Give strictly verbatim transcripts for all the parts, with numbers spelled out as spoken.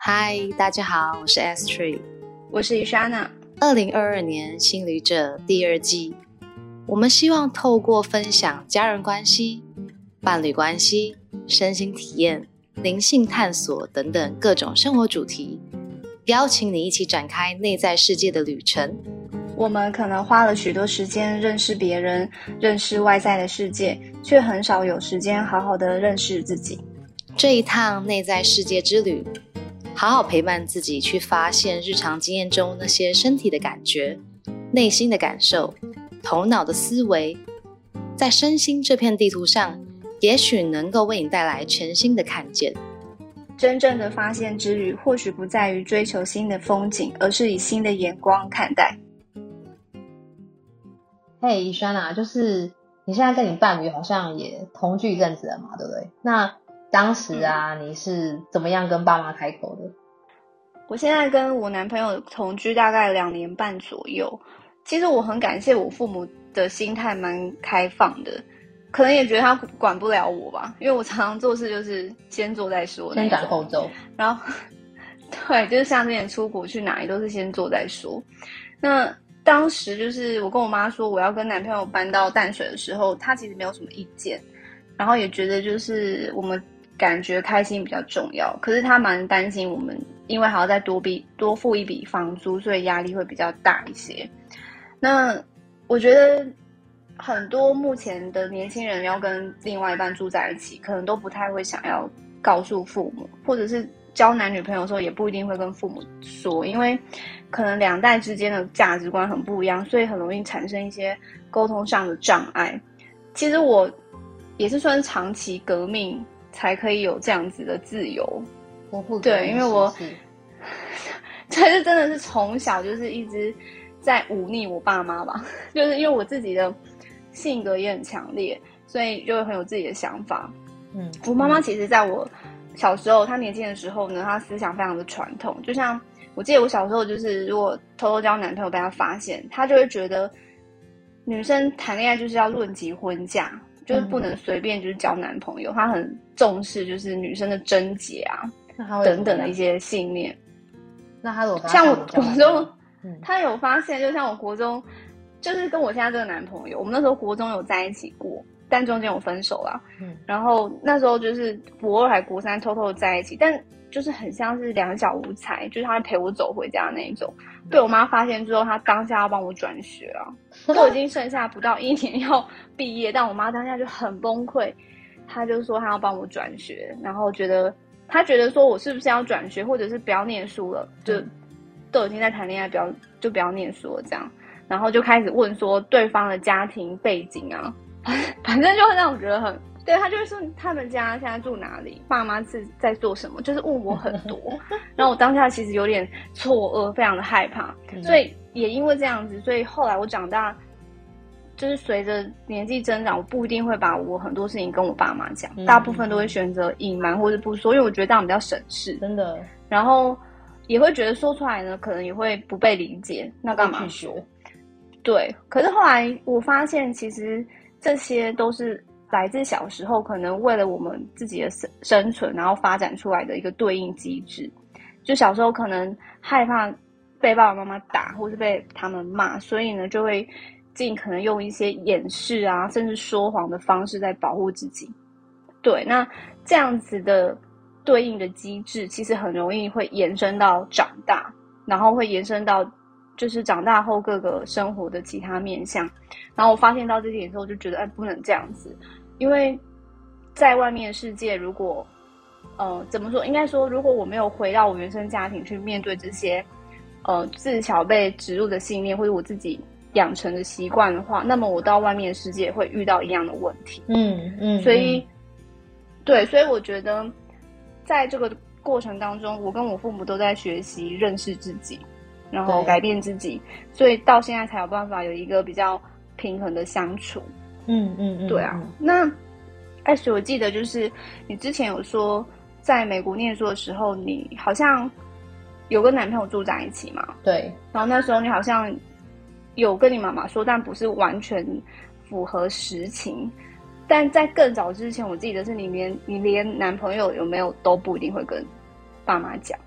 嗨，大家好，我是 Astrid， 我是 Ishana。 二零二二年心旅者第二季，我们希望透过分享家人关系、伴侣关系、身心体验、灵性探索等等各种生活主题，邀请你一起展开内在世界的旅程。 我们可能花了许多时间认识别人，认识外在的世界，却很少有时间好好的认识自己。 这一趟内在世界之旅，好好陪伴自己，去发现日常经验中那些身体的感觉、内心的感受、头脑的思维，在身心这片地图上，也许能够为你带来全新的看见。 真正的发现之旅，或许不在于追求新的风景，而是以新的眼光看待。 嘿，怡轩啊，就是你现在跟你伴侣好像也同居一阵子了嘛，对不对？那当时啊，嗯、你是怎么样跟爸妈开口的？ 我现在跟我男朋友同居大概两年半左右。其实我很感谢我父母的心态蛮开放的，可能也觉得他管不了我吧，因为我常常做事就是先做再说， 先斩后奏。 然后，对，就是像之前出国去哪里都是先做再说。那当时就是我跟我妈说我要跟男朋友搬到淡水的时候，她其实没有什么意见，然后也觉得就是我们感觉开心比较重要，可是她蛮担心我们因为还要再多笔多付一笔房租，所以压力会比较大一些。那我觉得很多目前的年轻人要跟另外一半住在一起，可能都不太会想要告诉父母，或者是交男女朋友的时候也不一定会跟父母说，因为可能两代之间的价值观很不一样，所以很容易产生一些沟通上的障碍。其实我也是算长期革命才可以有这样子的自由。 我不对，因为我这是真的是从小就是一直在忤逆我爸妈吧，就是因为我自己的性格也很强烈，所以就很有自己的想法。嗯，我妈妈其实在我小时候，她年轻的时候呢，她思想非常的传统。就像我记得我小时候，就是如果偷偷交男朋友被她发现，她就会觉得女生谈恋爱就是要论及婚嫁，就是不能随便就是交男朋友。她很重视就是女生的贞洁啊等等的一些信念。 那她有像我国中，她有发现，就像我国中，就是跟我现在这个男朋友，我们那时候国中有在一起过。但中间有分手啦，嗯，然后那时候就是国二还国三偷偷的在一起，但就是很像是两小无猜，就是他会陪我走回家那一种。被我妈发现之后，她当下要帮我转学啊，都已经剩下不到一年要毕业，但我妈当下就很崩溃，她就说她要帮我转学，然后觉得她觉得说我是不是要转学，或者是不要念书了，就都已经在谈恋爱，不要就不要念书了这样，然后就开始问说对方的家庭背景啊。反正就会让我觉得很，对，他就会说他们家现在住哪里，爸妈是在做什么，就是问我很多。然后我当下其实有点错愕，非常的害怕。所以也因为这样子，所以后来我长大，就是随着年纪增长，我不一定会把我很多事情跟我爸妈讲，嗯、大部分都会选择隐瞒或者不说，因为我觉得这样比较省事。 真的。 然后也会觉得说出来呢，可能也会不被理解，那干嘛说？对。可是后来我发现，其实这些都是来自小时候可能为了我们自己的生存，然后发展出来的一个对应机制。就小时候可能害怕被爸爸妈妈打，或是被他们骂，所以呢就会尽可能用一些掩饰啊，甚至说谎的方式在保护自己。对，那这样子的对应的机制，其实很容易会延伸到长大，然后会延伸到就是长大后各个生活的其他面向。然后我发现到这点之后，就觉得哎，不能这样子，因为在外面的世界，如果呃怎么说，应该说，如果我没有回到我原生家庭去面对这些呃自小被植入的信念，或者我自己养成的习惯的话，那么我到外面的世界会遇到一样的问题。嗯嗯，所以、嗯、对，所以我觉得在这个过程当中，我跟我父母都在学习认识自己，然后改变自己，所以到现在才有办法有一个比较平衡的相处。嗯嗯嗯，对啊。那艾雪，我记得就是你之前有说，在美国念书的时候，你好像有跟男朋友住在一起嘛？ 对。 然后那时候你好像有跟你妈妈说，但不是完全符合实情。但在更早之前，我记得是你连你连男朋友有没有都不一定会跟爸妈讲。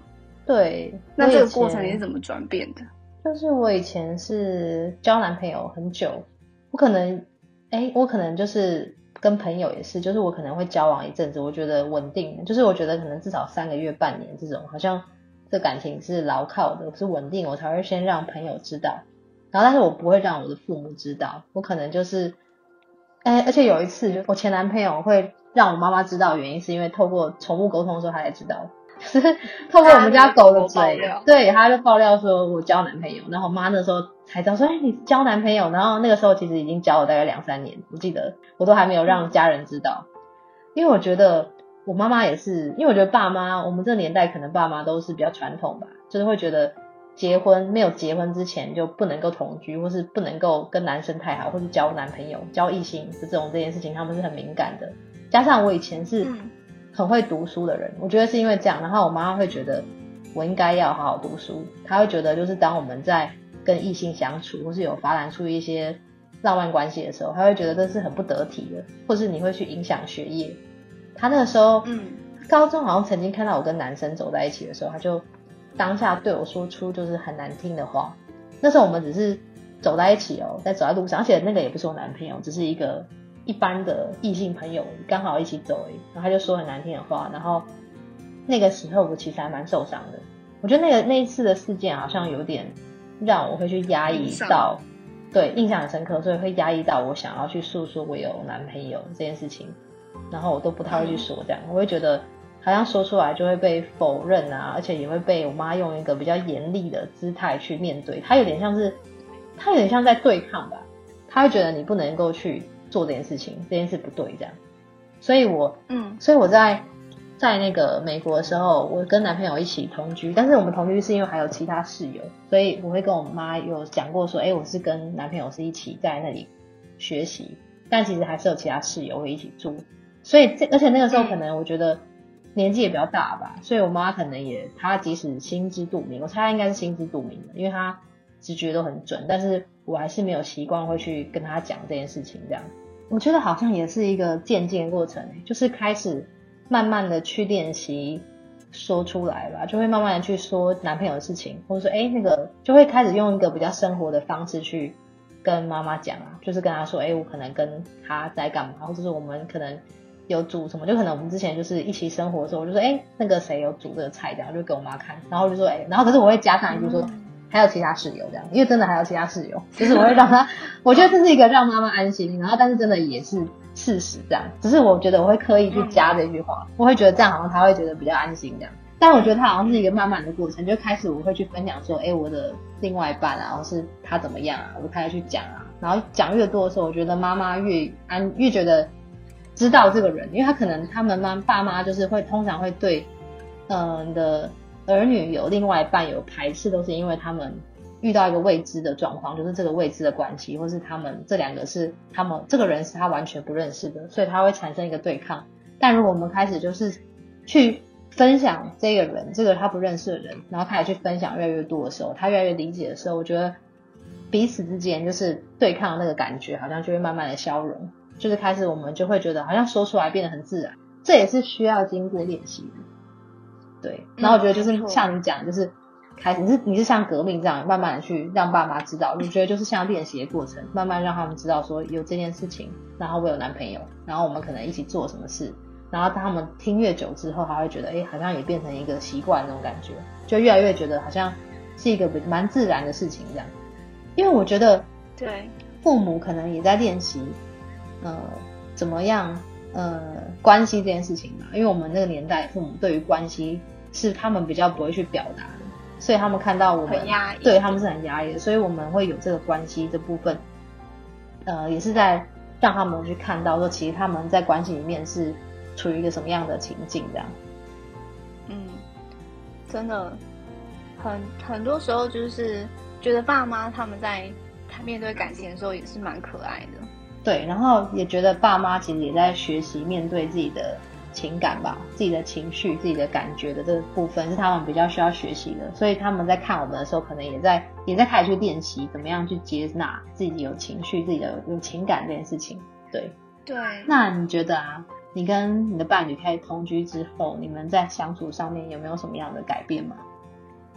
对， 那这个过程你是怎么转变的？ 就是我以前是交男朋友很久，我可能哎，我可能就是跟朋友也是，就是我可能会交往一阵子，我觉得稳定，就是我觉得可能至少三个月半年这种，好像这感情是牢靠的，是稳定，我才会先让朋友知道，然后但是我不会让我的父母知道，我可能就是哎，而且有一次就我前男朋友会让我妈妈知道的原因是因为透过宠物沟通的时候他才知道，就是透过我们家狗的嘴，对，他就爆料说我交男朋友，然后我妈那时候才知道说哎你交男朋友，然后那个时候其实已经交了大概两三年，我记得我都还没有让家人知道，因为我觉得我妈妈也是，因为我觉得爸妈我们这个年代可能爸妈都是比较传统吧，就是会觉得结婚没有结婚之前就不能够同居，或是不能够跟男生太好，或是交男朋友交异性的这种这件事情他们是很敏感的，加上我以前是很会读书的人，我觉得是因为这样，然后我妈妈会觉得我应该要好好读书，她会觉得就是当我们在跟异性相处或是有发展出一些浪漫关系的时候，她会觉得这是很不得体的，或是你会去影响学业。她那个时候嗯，高中好像曾经看到我跟男生走在一起的时候，她就当下对我说出就是很难听的话，那时候我们只是走在一起哦，在走在路上，而且那个也不是我男朋友，只是一个一般的异性朋友，刚好一起走而已，然后他就说很难听的话，然后那个时候我其实还蛮受伤的，我觉得那个那一次的事件好像有点让我会去压抑到，对，印象很深刻，所以会压抑到我想要去诉说我有男朋友这件事情，然后我都不太会去说这样，我会觉得好像说出来就会被否认啊，而且也会被我妈用一个比较严厉的姿态去面对，她有点像是她有点像在对抗吧，她会觉得你不能够去做这件事情，这件事不对这样，所以我嗯，所以我在在那个美国的时候，我跟男朋友一起同居，但是我们同居是因为还有其他室友，所以我会跟我妈有讲过说，哎，我是跟男朋友是一起在那里学习，但其实还是有其他室友会一起住，所以这而且那个时候可能我觉得年纪也比较大吧，所以我妈可能也她即使心知肚明，我猜她应该是心知肚明的，因为她直觉都很准，但是我还是没有习惯会去跟她讲这件事情这样。我觉得好像也是一个渐进的过程，就是开始慢慢的去练习说出来吧，就会慢慢的去说男朋友的事情，或者说哎那个就会开始用一个比较生活的方式去跟妈妈讲啊，就是跟她说哎我可能跟她在干嘛，或者是我们可能有煮什么，就可能我们之前就是一起生活的时候，我就说哎那个谁有煮这个菜这样，就给我妈看，然后就说哎，然后可是我会加上一句说、嗯、还有其他室友这样，因为真的还有其他室友，就是我会让她我觉得这是一个让妈妈安心，然后但是真的也是事实这样，只是我觉得我会刻意去加这句话、嗯、我会觉得这样好像她会觉得比较安心这样，但我觉得它好像是一个慢慢的过程，就开始我会去分享说哎我的另外一半啊，或是他怎么样啊，我就开始去讲啊，然后讲越多的时候，我觉得妈妈越安越觉得知道这个人，因为他可能他们妈爸妈就是会通常会对嗯、呃、你的儿女有另外一半有排斥，都是因为他们遇到一个未知的状况，就是这个未知的关系，或是他们这两个是他们这个人是他完全不认识的，所以他会产生一个对抗。但如果我们开始就是去分享这个人，这个他不认识的人，然后开始去分享越来越多的时候，他越来越理解的时候，我觉得彼此之间就是对抗的那个感觉好像就会慢慢的消融，就是开始我们就会觉得好像说出来变得很自然，这也是需要经过练习的。对，然后我觉得就是像你讲，就是开始你是你是像革命这样慢慢的去让爸妈知道，我觉得就是像练习的过程，慢慢让他们知道说有这件事情，然后我有男朋友，然后我们可能一起做什么事，然后当他们听越久之后，他会觉得哎，好像也变成一个习惯那种感觉，就越来越觉得好像是一个蛮自然的事情这样。因为我觉得对父母可能也在练习呃怎么样呃关系这件事情嘛，因为我们那个年代父母对于关系是他们比较不会去表达的，所以他们看到我们很压抑， 对他们是很压抑的，所以我们会有这个关系这部分呃也是在让他们去看到说其实他们在关系里面是处于一个什么样的情境这样。 嗯，真的很很多时候就是觉得爸妈他们在面对感情的时候也是蛮可爱的， 对，然后也觉得爸妈其实也在学习面对自己的情感吧，自己的情绪自己的感觉的这个部分是他们比较需要学习的，所以他们在看我们的时候可能也在也在开始去练习怎么样去接纳自己有情绪自己的有情感这件事情。对对， 那你觉得啊你跟你的伴侣开始同居之后，你们在相处上面有没有什么样的改变吗？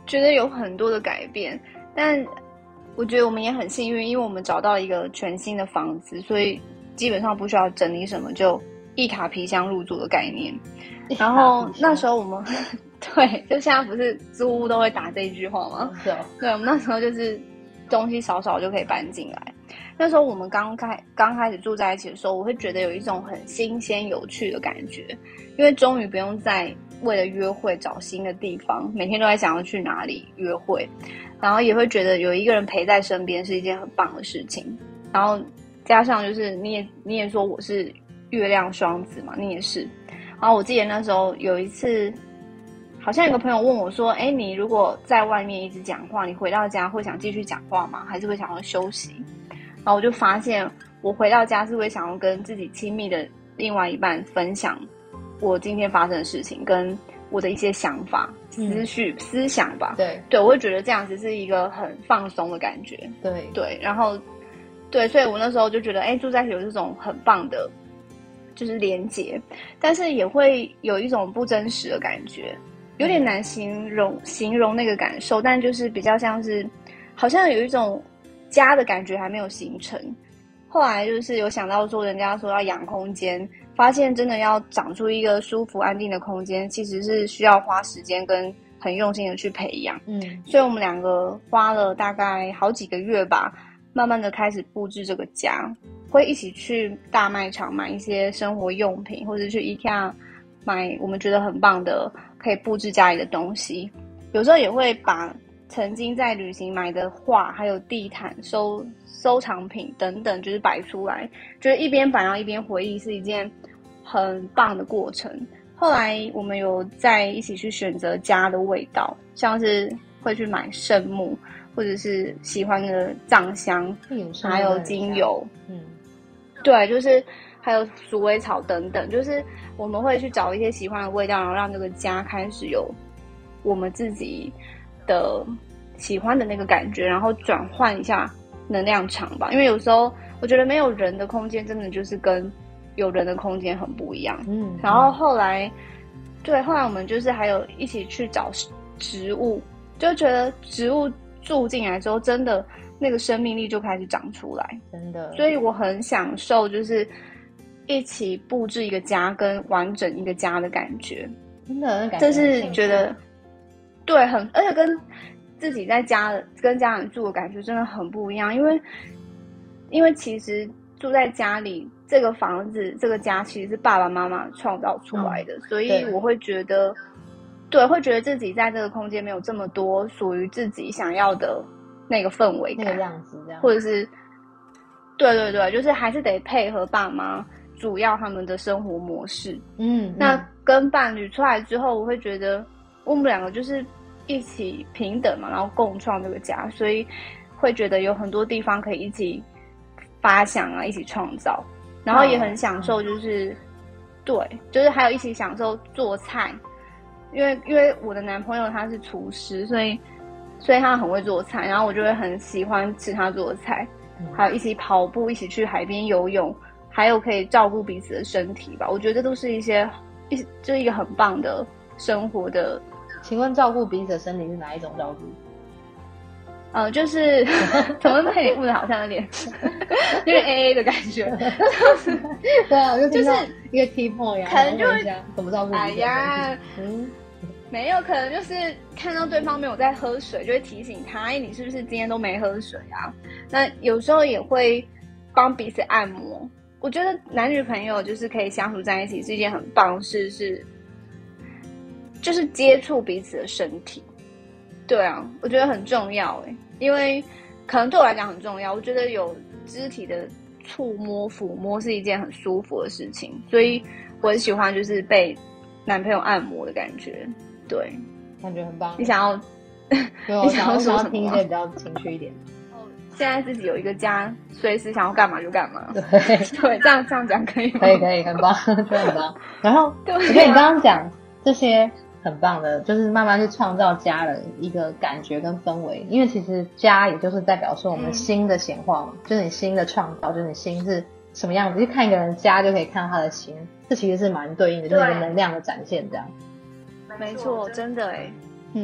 觉得有很多的改变，但我觉得我们也很幸运，因为我们找到一个全新的房子，所以基本上不需要整理什么，就一卡皮箱入住的概念。然后那时候我们对，就现在不是租屋都会打这一句话吗？ 是哦， 对，我们那时候就是东西少少就可以搬进来。那时候我们刚开刚开始住在一起的时候，我会觉得有一种很新鲜有趣的感觉，因为终于不用再为了约会找新的地方，每天都在想要去哪里约会，然后也会觉得有一个人陪在身边是一件很棒的事情。然后加上就是你也你也说我是月亮双子嘛，你也是。然后我记得那时候有一次，好像有个朋友问我说：“哎，你如果在外面一直讲话，你回到家会想继续讲话吗？还是会想要休息？”然后我就发现，我回到家是会想要跟自己亲密的另外一半分享我今天发生的事情，跟我的一些想法、思绪、嗯、思想吧。 对对，我会觉得这样子是一个很放松的感觉。 对对，然后对，所以我那时候就觉得，哎，住在一起有这种很棒的。就是连结，但是也会有一种不真实的感觉，有点难形容形容那个感受，但就是比较像是好像有一种家的感觉还没有形成。后来就是有想到说人家说要养空间，发现真的要长出一个舒服安定的空间，其实是需要花时间跟很用心的去培养。嗯，所以我们两个花了大概好几个月吧，慢慢的开始布置这个家。会一起去大卖场买一些生活用品，或者去 IKEA 买我们觉得很棒的可以布置家里的东西。有时候也会把曾经在旅行买的画还有地毯收收藏品等等就是摆出来，就是一边摆然后一边回忆，是一件很棒的过程。后来我们有在一起去选择家的味道，像是会去买圣木，或者是喜欢的藏香，还有精油。嗯，对，就是还有鼠尾草等等，就是我们会去找一些喜欢的味道，然后让这个家开始有我们自己的喜欢的那个感觉，然后转换一下能量场吧。因为有时候我觉得没有人的空间真的就是跟有人的空间很不一样。嗯，然后后来对后来我们就是还有一起去找植物，就觉得植物住进来之后真的那个生命力就开始长出来， 真的。所以我很享受就是一起布置一个家跟完整一个家的感觉， 真的， 这是觉得对很，而且跟自己在家跟家人住的感觉真的很不一样，因为因为其实住在家里这个房子这个家其实是爸爸妈妈创造出来的，嗯、所以我会觉得对，会觉得自己在这个空间没有这么多属于自己想要的那个氛围感， 那个样子这样， 或者是对对对，就是还是得配合爸妈主要他们的生活模式。嗯，嗯那跟伴侣出来之后，我会觉得我们两个就是一起平等嘛，然后共创这个家，所以会觉得有很多地方可以一起发想啊，一起创造，然后也很享受，就是、嗯、对，就是还有一起享受做菜。因为因为我的男朋友他是厨师，所以所以他很会做菜，然后我就会很喜欢吃他做的菜，嗯、还有一起跑步，一起去海边游泳，还有可以照顾彼此的身体吧。我觉得都是一些一就是一个很棒的生活的。 请问照顾彼此的身体是哪一种照顾？ 呃，就是怎么被你问的好像有点有点 A A 的感觉，就是对啊，我就听到一个 key point， 可能就会怎么照顾？ 哎呀，嗯，没有，可能就是看到对方没有在喝水，就会提醒他，哎，你是不是今天都没喝水啊？那有时候也会帮彼此按摩。我觉得男女朋友就是可以相处在一起是一件很棒的事，是就是接触彼此的身体。对啊，我觉得很重要诶，因为可能对我来讲很重要。我觉得有肢体的触摸、抚摸是一件很舒服的事情，所以我很喜欢就是被男朋友按摩的感觉。对， 感觉很棒。 你想要， 你想要说什么？听一些比较情绪一点。 现在自己有一个家，随时想要干嘛就干嘛。 对对，这样这样讲可以吗？ 可以可以，很棒，真的很棒。然后，我觉得你刚刚讲这些。很棒的，就是慢慢去创造家的一个感觉跟氛围，因为其实家也就是代表说我们心的显化嘛，嗯、就是你心的创造，就是你心是什么样子，就看一个人家就可以看到他的心，这其实是蛮对应的，就是一个能量的展现这样。 没错，真的哎， 嗯，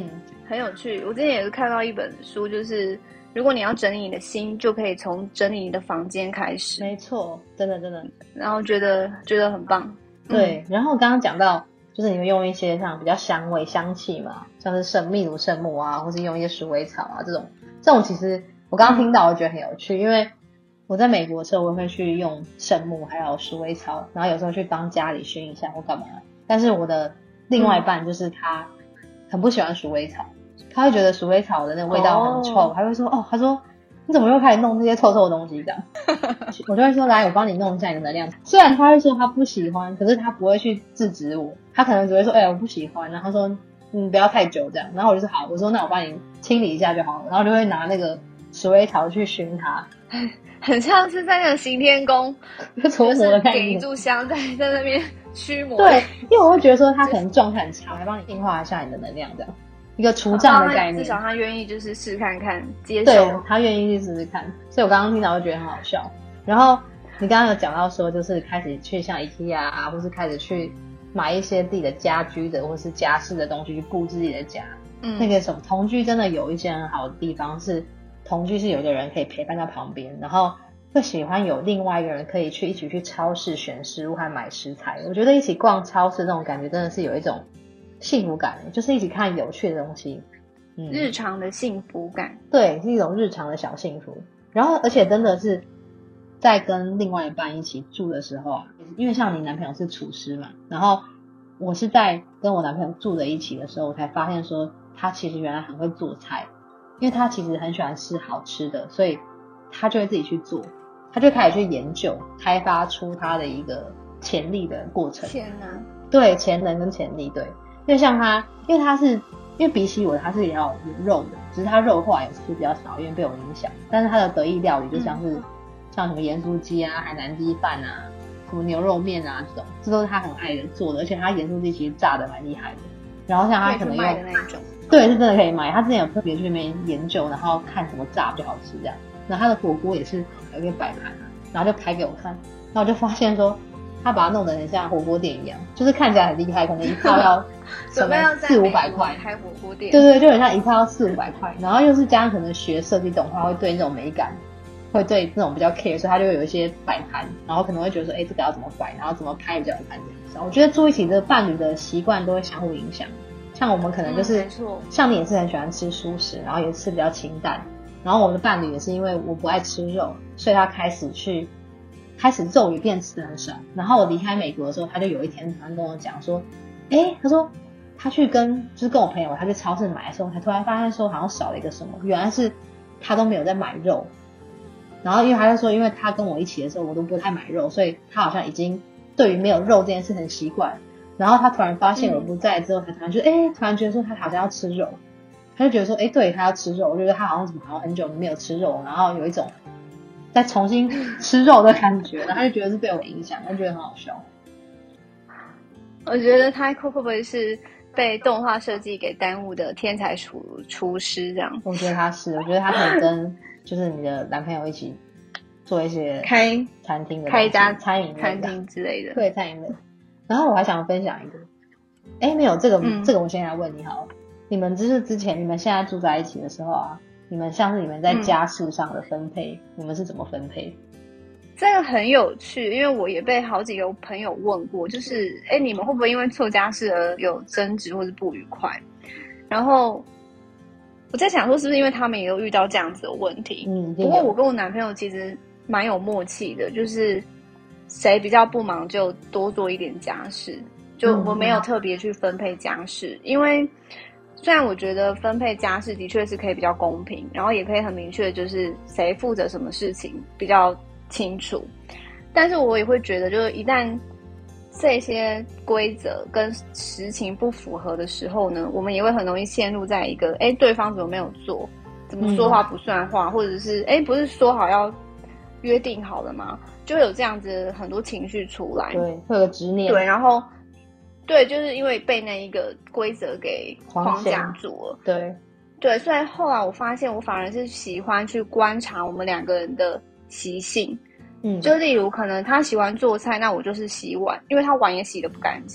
很有趣。我之前也是看到一本书，就是如果你要整理你的心，就可以从整理你的房间开始。 没错，真的真的。 然后觉得觉得很棒。 对， 嗯、 然后刚刚讲到，就是你们用一些像比较香味、香气嘛，像是圣秘鲁圣木啊，或是用一些鼠尾草啊这种，这种其实我刚刚听到，我觉得很有趣，因为我在美国的时候，我会去用圣木还有鼠尾草，然后有时候去帮家里熏一下或干嘛。但是我的另外一半就是他很不喜欢鼠尾草，他会觉得鼠尾草的那个味道很臭，还、哦、会说哦，他说你怎么又开始弄这些臭臭的东西这样？我就会说来，我帮你弄一下你的能量。虽然他会说他不喜欢，可是他不会去制止我，他可能只会说哎、欸、我不喜欢，然后说嗯不要太久这样，然后我就说好，我说那我帮你清理一下就好了，然后就会拿那个鼠尾草去熏它。 很像是在那个行天宫搓磨的概念， 点一炷香在在那边驱魔。 对，因为我会觉得说他可能状态很差，来帮你净化一下你的能量，这样一个除障的概念。 至少他愿意就是试看看，接受。 对，他愿意去试试看，所以我刚刚听到就觉得很好笑。然后你刚刚有讲到说，就是开始去像 IKEA 啊，或是开始去买一些自己的家居的或是家饰的东西去布置自己的家。嗯，那个什么同居真的有一些很好的地方是。同居是有一个人可以陪伴在旁边，然后会喜欢有另外一个人可以去一起去超市选食物和买食材。我觉得一起逛超市那种感觉真的是有一种幸福感，就是一起看有趣的东西， 嗯，日常的幸福感。 对，是一种日常的小幸福。然后而且真的是在跟另外一半一起住的时候啊，因为像你男朋友是厨师嘛，然后我是在跟我男朋友住在一起的时候，我才发现说他其实原来很会做菜。因为他其实很喜欢吃好吃的，所以他就会自己去做，他就开始去研究开发出他的一个潜力的过程。 潜能， 对，潜能跟潜力，对。因为像他，因为他是因为比起我他是也要有肉的，只是他肉后来也吃比较少，因为被我影响。但是他的得意料理就像是、嗯、像什么盐酥鸡啊、海南鸡饭啊、什么牛肉面啊这种，这都是他很爱的做的，而且他盐酥鸡其实炸的蛮厉害的。然后像他可能用卖的那一种。 对，是真的可以买。他之前有特别去那边研究，然后看什么炸比较好吃这样。然后他的火锅也是有点摆盘，然后就拍给我看。然后我就发现说，他把它弄得很像火锅店一样，就是看起来很厉害，可能一套要准备要四五百块开火锅店。 对对，就很像一套要四五百块。然后又是加上可能学设计动画，会对那种美感，会对那种比较 care， 所以他就会有一些摆盘，然后可能会觉得说，哎，这个要怎么摆，然后怎么拍比较好看这样。我觉得住一起的伴侣的习惯都会相互影响。像我们可能就是、嗯、像你也是很喜欢吃蔬食，然后也吃比较清淡，然后我们的伴侣也是因为我不爱吃肉，所以他开始去开始肉也变吃的很少。然后我离开美国的时候，他就有一天突然跟我讲说，诶他说他去跟就是跟我朋友他去超市买的时候，才突然发现说好像少了一个什么，原来是他都没有在买肉。然后因为他就说，因为他跟我一起的时候我都不太买肉，所以他好像已经对于没有肉这件事很习惯。然后他突然发现我不在之后，他突然觉得，哎，突然觉得说他好像要吃肉，他就觉得说，哎，对，他要吃肉。我觉得他好像怎么好像很久没有吃肉，然后有一种再重新吃肉的感觉，然后他就觉得是被我影响，他觉得很好笑。 我觉得他会不会是被动画设计给耽误的天才厨厨师这样？ 我觉得他是，我觉得他可以跟就是你的男朋友一起做一些开餐厅的开一家餐饮餐厅之类的， 对，餐饮类。然后我还想分享一个，哎，没有这个、嗯，这个我先来问你好了。你们就是之前你们现在住在一起的时候啊，你们像是你们在家事上的分配，嗯、你们是怎么分配？ 这个很有趣，因为我也被好几个朋友问过，就是哎，你们会不会因为做家事而有争执或是不愉快？然后我在想说，是不是因为他们也有遇到这样子的问题？嗯，不过我跟我男朋友其实蛮有默契的，就是谁比较不忙就多做一点家事，就我没有特别去分配家事，嗯、因为虽然我觉得分配家事的确是可以比较公平，然后也可以很明确就是谁负责什么事情比较清楚，但是我也会觉得就是一旦这些规则跟实情不符合的时候呢，我们也会很容易陷入在一个哎对方怎么没有做，怎么说话不算话，嗯、或者是哎不是说好要约定好了吗？就会有这样子很多情绪出来， 对，会有执念， 对，然后对，就是因为被那一个规则给框架住了， 对对，所以后来我发现我反而是喜欢去观察我们两个人的习性，嗯，就例如可能他喜欢做菜，那我就是洗碗，因为他碗也洗得不干净，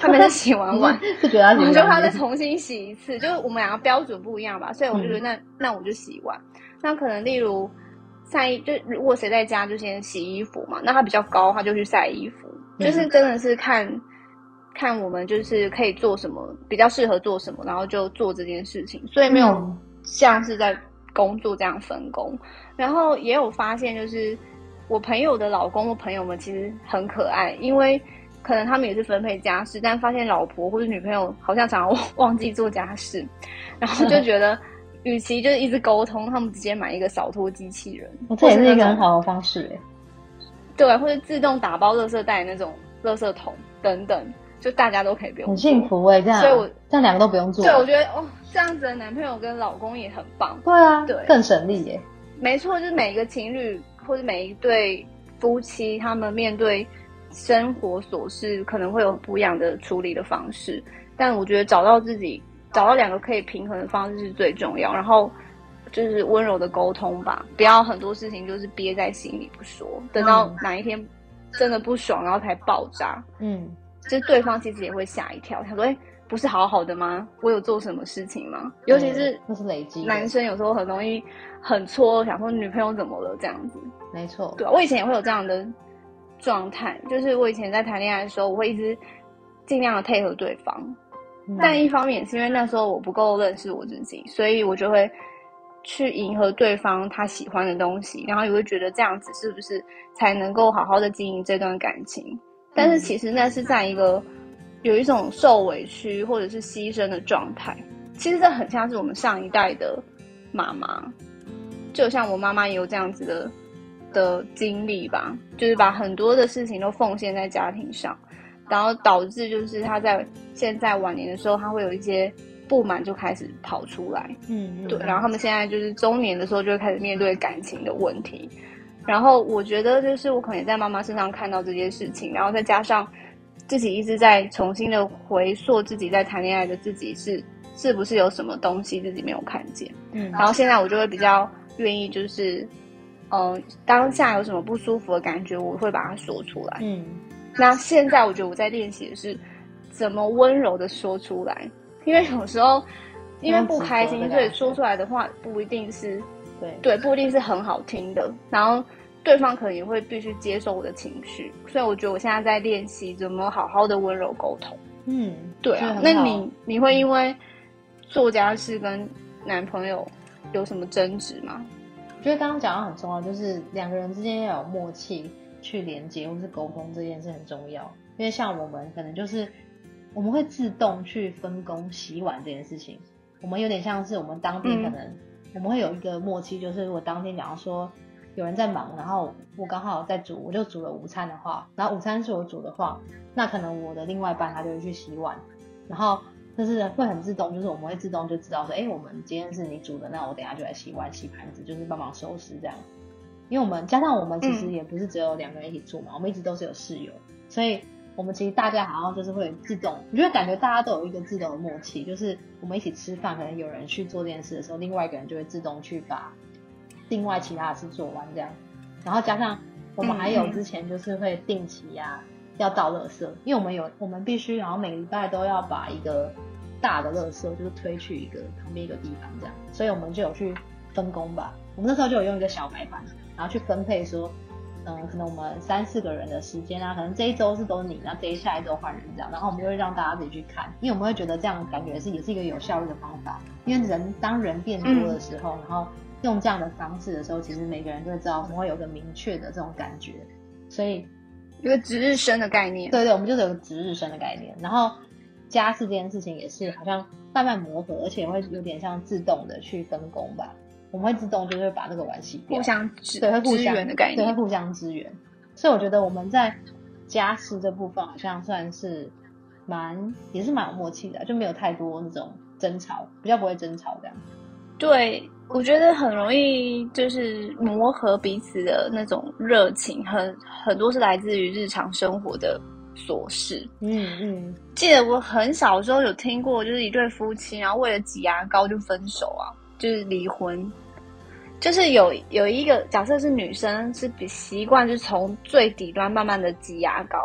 他每次洗完碗就觉得他洗我就怕再重新洗一次，就是我们两个标准不一样吧，所以我就觉得那、嗯、那我就洗碗。那可能例如晒衣，就如果谁在家就先洗衣服嘛，那他比较高，他就去晒衣服，嗯、就是真的是看看我们就是可以做什么，比较适合做什么，然后就做这件事情，所以没有像是在工作这样分工。然后也有发现，就是我朋友的老公或朋友们其实很可爱，因为可能他们也是分配家事，但发现老婆或者女朋友好像常常忘记做家事，然后就觉得与其就是一直沟通，他们直接买一个扫拖机器人， 哦、这也是一个很好的方式耶。 对，或者自动打包垃圾袋那种垃圾桶等等，就大家都可以不用做， 很幸福耶，这样， 所以我这样两个都不用做。 对，我觉得哦，这样子的男朋友跟老公也很棒。 对啊， 对， 更省力耶。 没错，就是每一个情侣或者每一对夫妻，他们面对生活琐事可能会有不一样的处理的方式，但我觉得找到自己，找到两个可以平衡的方式是最重要。然后就是温柔的沟通吧，不要很多事情就是憋在心里不说，等到哪一天真的不爽，然后才爆炸。嗯，就是对方其实也会吓一跳，他说：“哎，不是好好的吗？我有做什么事情吗？”尤其是那是累积， 男生有时候很容易很挫，想说女朋友怎么了这样子。 没错， 对啊，我以前也会有这样的状态，就是我以前在谈恋爱的时候，我会一直尽量的配合对方，嗯、但一方面是因为那时候我不够认识我自己，所以我就会去迎合对方他喜欢的东西，然后也会觉得这样子是不是才能够好好的经营这段感情。但是其实那是在一个有一种受委屈或者是牺牲的状态，其实这很像是我们上一代的妈妈，就像我妈妈也有这样子的的经历吧，就是把很多的事情都奉献在家庭上，然后导致就是她在现在晚年的时候，她会有一些不满就开始跑出来，嗯, 嗯，对，然后他们现在就是中年的时候就会开始面对感情的问题，然后我觉得就是我可能也在妈妈身上看到这件事情，然后再加上自己一直在重新的回溯自己在谈恋爱的自己是是不是有什么东西自己没有看见，嗯，然后现在我就会比较愿意就是呃当下有什么不舒服的感觉我会把它说出来，嗯，那现在我觉得我在练习的是怎么温柔的说出来，因为有时候因为不开心，所以说出来的话不一定是对对，不一定是很好听的，然后对方可能也会必须接受我的情绪，所以我觉得我现在在练习怎么好好的温柔沟通。嗯，对啊，那你你会因为做家事跟男朋友有什么争执吗？ 我觉得刚刚讲到很重要，就是两个人之间要有默契去连接或是沟通，这件事很重要。因为像我们可能就是我们会自动去分工洗碗这件事情，我们有点像是我们当天可能、嗯、我们会有一个默契，就是如果当天假如说有人在忙，然后我刚好在煮，我就煮了午餐的话，然后午餐是我煮的话，那可能我的另外一半他就会去洗碗，然后就是会很自动，就是我们会自动就知道说，哎，我们今天是你煮的，那我等一下就来洗碗洗盘子，就是帮忙收拾这样。因为我们加上我们其实也不是只有两个人一起住嘛、嗯、我们一直都是有室友，所以我们其实大家好像就是会自动，我觉得感觉大家都有一个自动的默契，就是我们一起吃饭，可能有人去做这件事的时候，另外一个人就会自动去把另外其他的事做完这样。然后加上我们还有之前就是会定期啊、嗯、要倒垃圾，因为我们有我们必须然后每个礼拜都要把一个大的垃圾就是推去一个旁边一个地方这样，所以我们就有去分工吧。我们那时候就有用一个小白板，然后去分配说嗯，可能我们三四个人的时间啊，可能这一周是都你，然后这一下一周换人这样，然后我们就会让大家自己去看，因为我们会觉得这样感觉是也是一个有效率的方法，因为人当人变多的时候、嗯、然后用这样的方式的时候，其实每个人就会知道我们会有个明确的这种感觉，所以一个值日生的概念。 对对，我们就是有个值日生的概念。然后家事这件事情也是好像慢慢磨合，而且会有点像自动的去分工吧。我们会自动就是会把那个碗洗掉， 互相支对，会互相支援的概念， 对，会互相支援。所以我觉得我们在家事这部分好像算是蛮也是蛮有默契的，就没有太多那种争吵，比较不会争吵这样。 对，我觉得很容易就是磨合彼此的那种热情，很很多是来自于日常生活的琐事。嗯嗯，记得我很小的时候有听过，就是一对夫妻，然后为了挤牙膏就分手啊，就是离婚。就是有有一个假设是女生是比习惯就是从最底端慢慢的挤牙膏，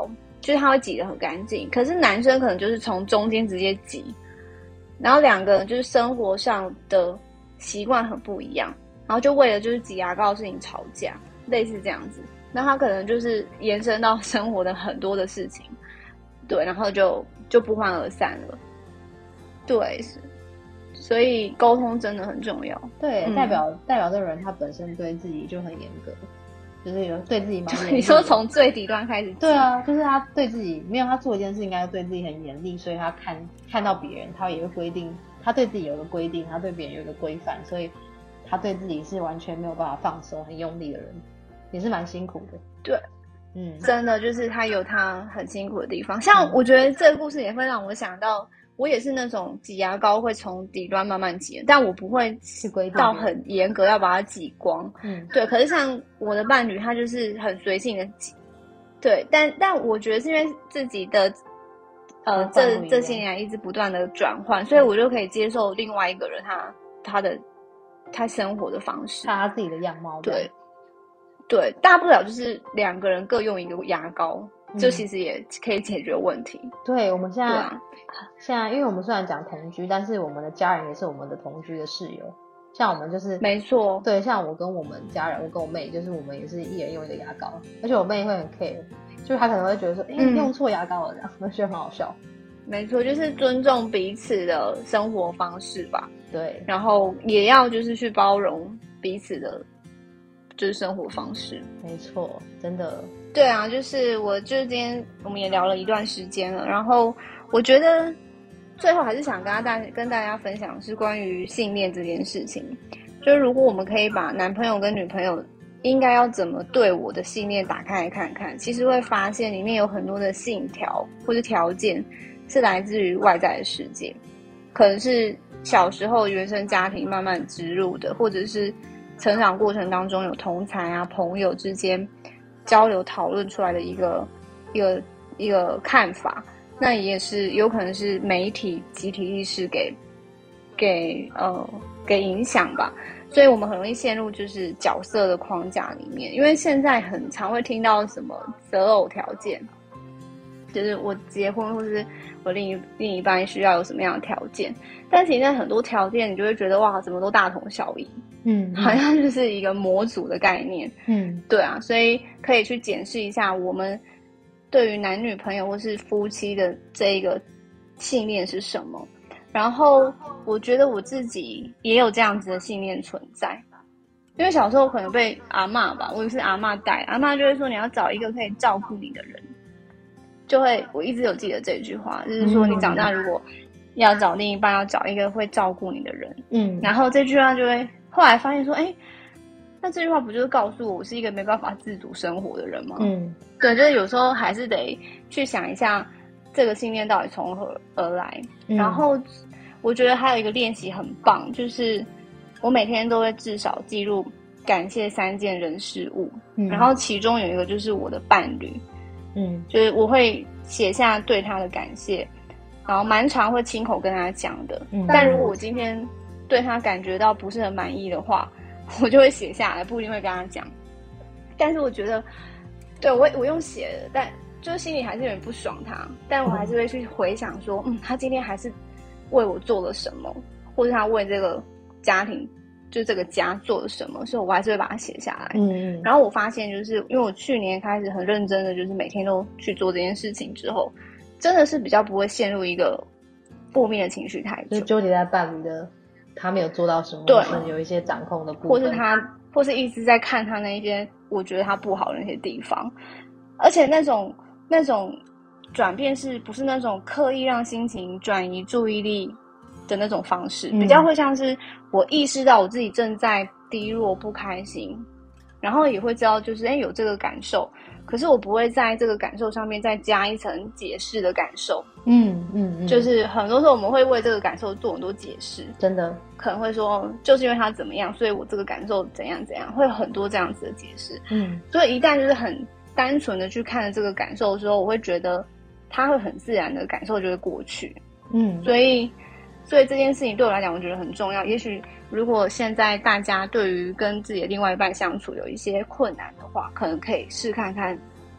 就是它会挤得很干净。可是男生可能就是从中间直接挤，然后两个人就是生活上的习惯很不一样，然后就为了就是挤牙膏的事情吵架，类似这样子。那他可能就是延伸到生活的很多的事情，对，然后就就不欢而散了。对，所以沟通真的很重要。 对， 嗯、 代表代表这个人他本身对自己就很严格，就是有对自己蛮严格的。 你说从最底端开始？ 对啊，就是他对自己没有，他做一件事应该对自己很严厉，所以他看看到别人，他也会规定，他对自己有一个规定，他对别人有一个规范，所以他对自己是完全没有办法放松、很用力的人，也是蛮辛苦的。 对。 嗯， 真的就是他有他很辛苦的地方。像我觉得这个故事也会让我想到，我也是那种挤牙膏会从底端慢慢挤，但我不会到很严格要把它挤光。嗯，对。可是像我的伴侣，他就是很随性的挤。对，但但我觉得是因为自己的呃这这些年来一直不断的转换，所以我就可以接受另外一个人他他的他生活的方式， 他自己的样貌。 对。对，大不了就是两个人各用一个牙膏，嗯、就其实也可以解决问题。 对，我们现在、 啊、 现在，因为我们虽然讲同居，但是我们的家人也是我们的同居的室友。像我们就是没错， 对，像我跟我们家人，我跟我妹，就是我们也是一人用一个牙膏，而且我妹会很 care， 就是她可能会觉得说，哎、欸，嗯、用错牙膏了这样，我觉得很好笑。 没错，就是尊重彼此的生活方式吧。 对， 然后也要就是去包容彼此的。就是生活方式， 没错，真的。 对啊，就是我就是今天我们也聊了一段时间了，然后我觉得最后还是想跟大家跟大家分享是关于信念这件事情。就是如果我们可以把男朋友跟女朋友应该要怎么对我的信念打开来看看，其实会发现里面有很多的信条或是条件是来自于外在的世界，可能是小时候原生家庭慢慢植入的，或者是成长过程当中有同侪啊朋友之间交流讨论出来的一个一个一个看法，那也是有可能是媒体集体意识给给呃给影响吧，所以我们很容易陷入就是角色的框架里面，因为现在很常会听到什么择偶条件，就是我结婚或是我另一另一半需要有什么样的条件，但其实在很多条件你就会觉得哇怎么都大同小异。嗯，好像就是一个模组的概念。嗯，对啊，所以可以去检视一下我们对于男女朋友或是夫妻的这一个信念是什么。然后我觉得我自己也有这样子的信念存在，因为小时候可能被阿嬷吧，我也是阿嬷带，阿嬷就会说你要找一个可以照顾你的人，就会我一直有记得这句话，就是说你长大如果要找另一半，要找一个会照顾你的人。嗯，然后这句话就会。后来发现说，哎，那这句话不就是告诉我，我是一个没办法自主生活的人吗？嗯，对，就是有时候还是得去想一下这个信念到底从何而来。嗯、然后我觉得还有一个练习很棒，就是我每天都会至少记录感谢三件人事物，嗯、然后其中有一个就是我的伴侣，嗯，就是我会写下对他的感谢，然后蛮常会亲口跟他讲的。嗯、但如果我今天对他感觉到不是很满意的话，我就会写下来，不一定会跟他讲。但是我觉得，对我我用写的，但就是心里还是有点不爽他，但我还是会去回想说，嗯，他今天还是为我做了什么，或者他为这个家庭，就这个家做了什么，所以我还是会把它写下来。嗯，然后我发现，就是因为我去年开始很认真的，就是每天都去做这件事情之后，真的是比较不会陷入一个负面的情绪太久， 就纠结在伴侣的。他没有做到什么， 对， 有一些掌控的部分， 或是他，或是一直在看他那一些我觉得他不好的那些地方，而且那种那种转变是不是那种刻意让心情转移注意力的那种方式，嗯、比较会像是我意识到我自己正在低落不开心，然后也会知道就是哎有这个感受，可是我不会在这个感受上面再加一层解释的感受。嗯嗯嗯，就是很多时候我们会为这个感受做很多解释， 真的可能会说就是因为他怎么样，所以我这个感受怎样怎样，会有很多这样子的解释。嗯，所以一旦就是很单纯的去看这个感受的时候，我会觉得他会很自然的感受就会过去。嗯，所以所以这件事情对我来讲我觉得很重要。也许如果现在大家对于跟自己的另外一半相处有一些困难的话，可能可以试看看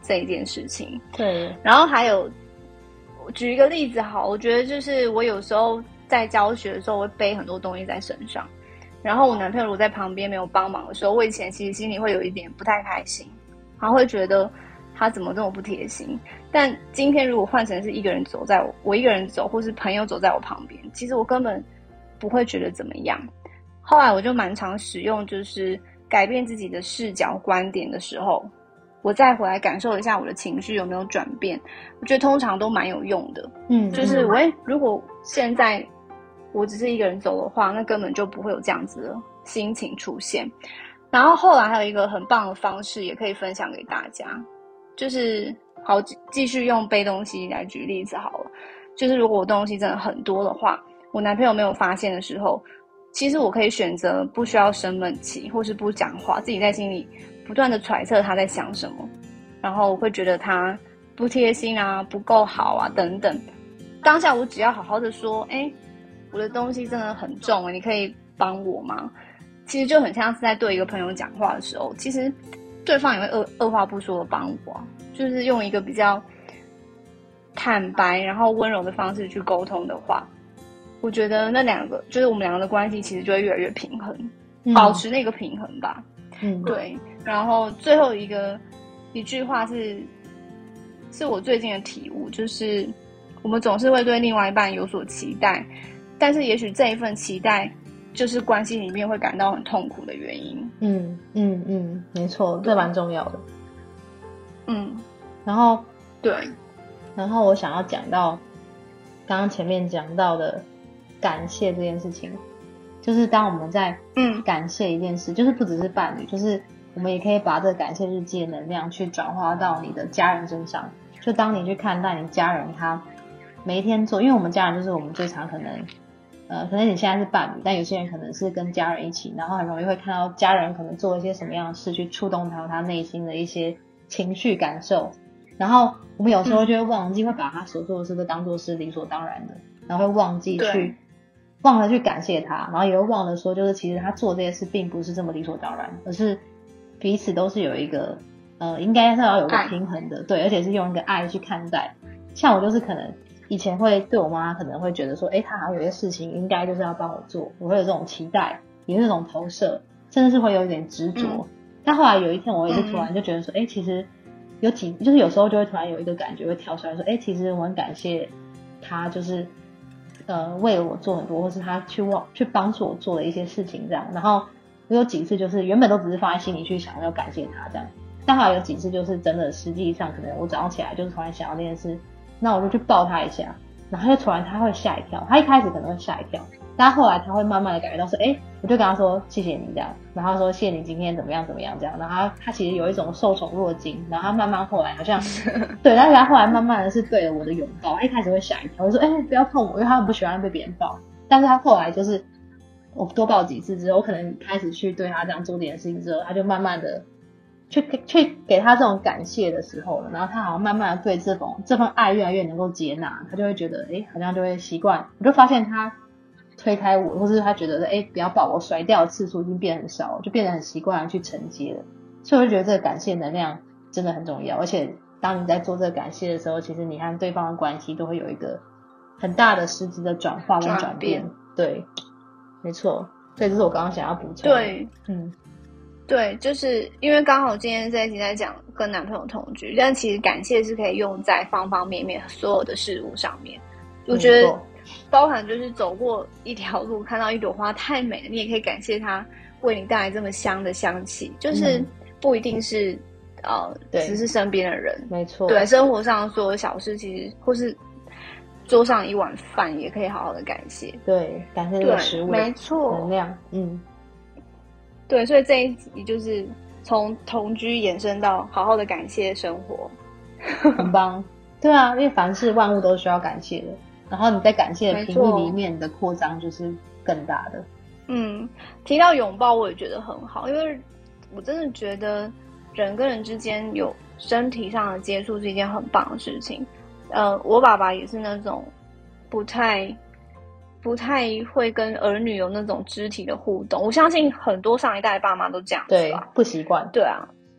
这一件事情。 对， 然后还有举一个例子好，我觉得就是我有时候在教学的时候我会背很多东西在身上，然后我男朋友如果在旁边没有帮忙的时候，我以前其实心里会有一点不太开心，然后会觉得他怎么这么不贴心。但今天如果换成是一个人走在我我一个人走，或是朋友走在我旁边，其实我根本不会觉得怎么样。后来我就蛮常使用就是改变自己的视角观点的时候，我再回来感受一下我的情绪有没有转变，我觉得通常都蛮有用的。 嗯， 就是我如果现在我只是一个人走的话，那根本就不会有这样子的心情出现。然后后来还有一个很棒的方式也可以分享给大家，就是好继续用背东西来举例子好了。就是如果我东西真的很多的话，我男朋友没有发现的时候，其实我可以选择不需要生闷气或是不讲话，自己在心里不断的揣测他在想什么，然后我会觉得他不贴心啊，不够好啊等等。当下我只要好好的说，哎，我的东西真的很重，你可以帮我吗？其实就很像是在对一个朋友讲话的时候，其实对方也会二二话不说的帮我，就是用一个比较坦白然后温柔的方式去沟通的话，我觉得那两个就是我们两个的关系其实就会越来越平衡，嗯、保持那个平衡吧。嗯，对。然后最后一个一句话是是我最近的体悟，就是我们总是会对另外一半有所期待，但是也许这一份期待就是关系里面会感到很痛苦的原因。 嗯嗯嗯，没错，这蛮重要的。 嗯， 然后对， 然后我想要讲到刚刚前面讲到的感谢这件事情，就是当我们在嗯感谢一件事，就是不只是伴侣，就是我们也可以把这个感谢日记的能量去转化到你的家人身上。就当你去看待你家人他每一天做，因为我们家人就是我们最常可能呃，可能你现在是伴侣，但有些人可能是跟家人一起，然后很容易会看到家人可能做一些什么样的事去触动到他内心的一些情绪感受，然后我们有时候就会忘记，会把他所做的事都当作是理所当然的，然后会忘记去忘了去感谢他，然后也会忘了说就是其实他做这些事并不是这么理所当然，而是彼此都是有一个呃，应该是要有一个平衡的，对，而且是用一个爱去看待。像我就是可能以前会对我妈可能会觉得说，诶，她好像有些事情应该就是要帮我做，我会有这种期待，有这种投射，甚至是会有一点执着、嗯、但后来有一天我也是突然就觉得说，诶，其实有几就是有时候就会突然有一个感觉会跳出来说，诶，其实我很感谢她，就是呃为了我做很多，或是她去忘去帮助我做的一些事情这样。然后我有几次就是原本都只是放在心里去想要感谢她这样，但后来有几次就是真的实际上可能我早上起来就是突然想到这件事，那我就去抱他一下，然后就突然他会吓一跳，他一开始可能会吓一跳，但后来他会慢慢的感觉到说，诶，我就跟他说谢谢你这样，然后他说谢谢你今天怎么样怎么样这样，然后 他, 他其实有一种受宠若惊，然后他慢慢后来好像对，但是他后来慢慢的是对了我的拥抱，他一开始会吓一跳，我就说诶不要碰我，因为他很不喜欢被别人抱，但是他后来就是我多抱几次之后，我可能开始去对他这样做点事情之后，他就慢慢的去去给他这种感谢的时候了，然后他好像慢慢的对这种这份爱越来越能够接纳，他就会觉得诶好像就会习惯，我就发现他推开我，或是他觉得诶不要抱我，甩掉的次数已经变很少，就变得很习惯去承接了。所以我就觉得这个感谢能量真的很重要，而且当你在做这个感谢的时候，其实你和对方的关系都会有一个很大的实质的转化跟转变。对，没错，所以这是我刚刚想要补充的。 对， 嗯。 对，就是因为刚好今天这一集在讲跟男朋友同居，但其实感谢是可以用在方方面面所有的事物上面。我觉得包含就是走过一条路看到一朵花太美了，你也可以感谢它为你带来这么香的香气，就是不一定是、嗯、呃只是身边的人， 没错， 对，生活上所有小事其实或是桌上一碗饭也可以好好的感谢， 对，感谢这个食物没错能量，嗯。 对，所以这一集就是从同居延伸到好好的感谢生活， 很棒。对啊，因为凡事万物都需要感谢的，然后你在感谢的频率里面的扩张就是更大的。 嗯，提到拥抱我也觉得很好，因为我真的觉得人跟人之间有身体上的接触是一件很棒的事情。呃，我爸爸也是那种不太不太会跟儿女有那种肢体的互动，我相信很多上一代的爸妈都这样子吧， 对，不习惯。 对啊，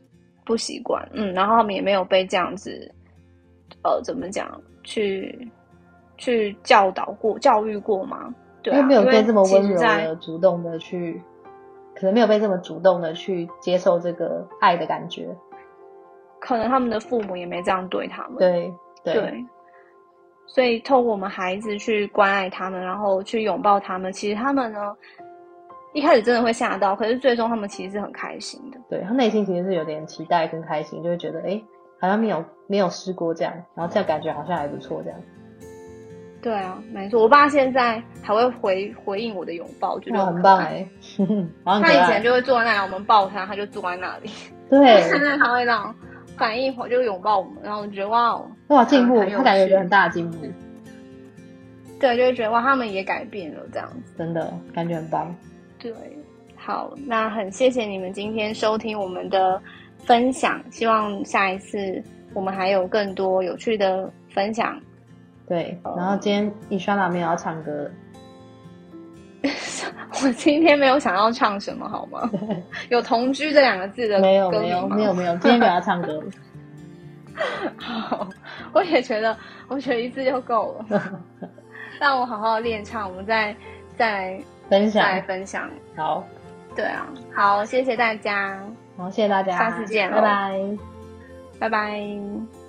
不习惯，嗯，然后他们也没有被这样子，呃，怎么讲，去去教导过、教育过嘛？对、啊， 因为没有被这么温柔在的、主动的去，可能没有被这么主动的去接受这个爱的感觉。 可能他们的父母也没这样对他们。 对 对, 对，所以透过我们孩子去关爱他们，然后去拥抱他们，其实他们呢，一开始真的会吓到，可是最终他们其实是很开心的。 对，他内心其实是有点期待跟开心，就会觉得哎，好像没有没有试过这样，然后这样感觉好像还不错这样。 对啊，没错，我爸现在还会回回应我的拥抱，我觉得很棒哎、欸。 他以前就会坐在那里，我们抱他，他就坐在那里。 对， 现在他会让反应就拥抱我们，然后我觉得哇哦， 哇进步，他感觉有很大的进步。 对，就会觉得哇，他们也改变了这样子， 真的感觉很棒。 对，好，那很谢谢你们今天收听我们的分享，希望下一次我们还有更多有趣的分享。 对，然后今天伊莎娜没有要唱歌。 我今天没有想要唱什么好吗？有同居这两个字的没有歌没有吗没有没有，今天没有要唱歌。 好，我也觉得，我觉得一次就够了。让我好好练唱，我们再再来分享再来分享。 好， 对啊，好，谢谢大家， 好，谢谢大家， 下次见咯拜拜， 拜拜。